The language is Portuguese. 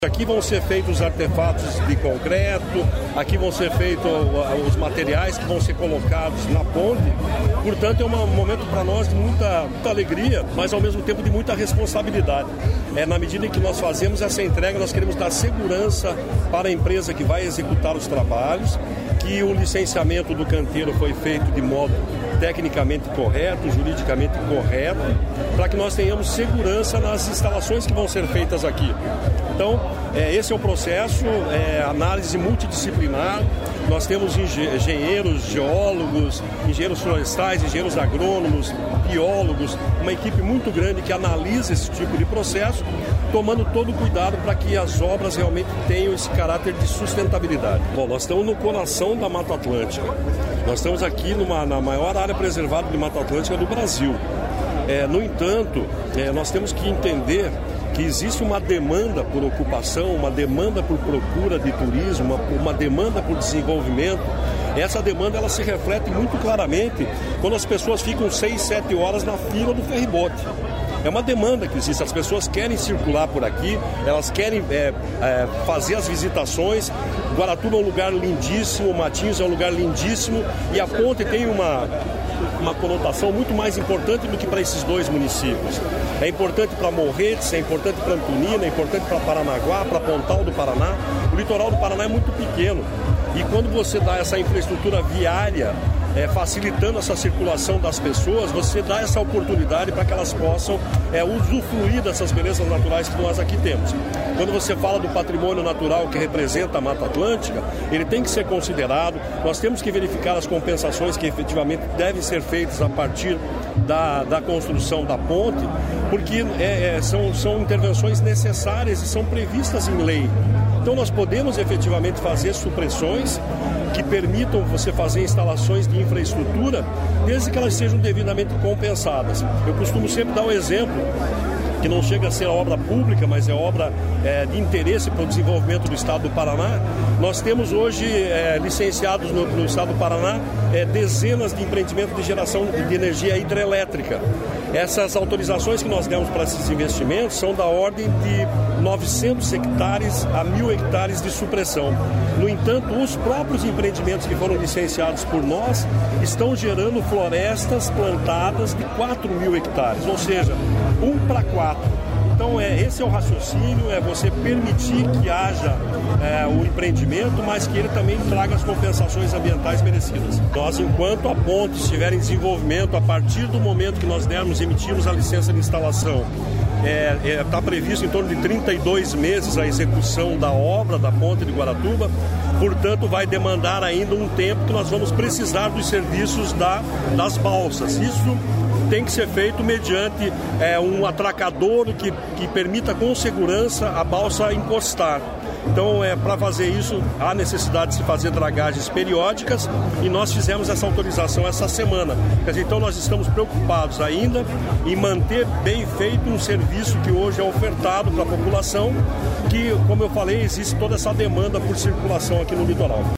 Aqui vão ser feitos os artefatos de concreto, aqui vão ser feitos os materiais que vão ser colocados na ponte. Portanto, é um momento para nós de muita alegria, mas ao mesmo tempo de muita responsabilidade. Na medida em que nós fazemos essa entrega, nós queremos dar segurança para a empresa que vai executar os trabalhos, que o licenciamento do canteiro foi feito de modo tecnicamente correto, juridicamente correto, para que nós tenhamos segurança nas instalações que vão ser feitas aqui. Então, esse é o processo, análise multidisciplinar. Nós temos engenheiros, geólogos, engenheiros florestais, engenheiros agrônomos, biólogos, uma equipe muito grande que analisa esse tipo de processo, tomando todo o cuidado para que as obras realmente tenham esse caráter de sustentabilidade. Bom, nós estamos no coração da Mata Atlântica. Nós estamos aqui na maior área preservada de Mata Atlântica do Brasil. No entanto, nós temos que entender que existe uma demanda por ocupação, uma demanda por procura de turismo, uma demanda por desenvolvimento. Essa demanda ela se reflete muito claramente quando as pessoas ficam 6, 7 horas na fila do ferryboat. É uma demanda que existe, as pessoas querem circular por aqui, elas querem fazer as visitações. Guaratuba é um lugar lindíssimo, Matinhos é um lugar lindíssimo e a ponte tem uma conotação muito mais importante do que para esses dois municípios. É importante para Morretes, é importante para Antonina, é importante para Paranaguá, para Pontal do Paraná. O litoral do Paraná é muito pequeno e quando você dá essa infraestrutura viária, facilitando essa circulação das pessoas, você dá essa oportunidade para que elas possam usufruir dessas belezas naturais que nós aqui temos. Quando você fala do patrimônio natural que representa a Mata Atlântica, ele tem que ser considerado. Nós temos que verificar as compensações que efetivamente devem ser feitas a partir da construção da ponte, porque são intervenções necessárias e são previstas em lei. Então nós podemos efetivamente fazer supressões que permitam você fazer instalações de infraestrutura, desde que elas sejam devidamente compensadas. Eu costumo sempre dar um exemplo, que não chega a ser obra pública, mas é obra de interesse para o desenvolvimento do Estado do Paraná. Nós temos hoje licenciados no Estado do Paraná dezenas de empreendimentos de geração de energia hidrelétrica. Essas autorizações que nós demos para esses investimentos são da ordem de 900 hectares a 1.000 hectares de supressão. No entanto, os próprios empreendimentos que foram licenciados por nós estão gerando florestas plantadas de 4.000 hectares, ou seja, 1 para 4. Então, esse é o raciocínio, é você permitir que haja o empreendimento, mas que ele também traga as compensações ambientais merecidas. Nós, enquanto a ponte estiver em desenvolvimento, a partir do momento que nós emitirmos a licença de instalação, está previsto em torno de 32 meses a execução da obra da ponte de Guaratuba, portanto vai demandar ainda um tempo que nós vamos precisar dos serviços das balsas. Isso tem que ser feito mediante um atracadouro que permita com segurança a balsa encostar. Então, para fazer isso, há necessidade de se fazer dragagens periódicas e nós fizemos essa autorização essa semana. Quer dizer, então nós estamos preocupados ainda em manter bem feito um serviço que hoje é ofertado para a população, que, como eu falei, existe toda essa demanda por circulação aqui no litoral.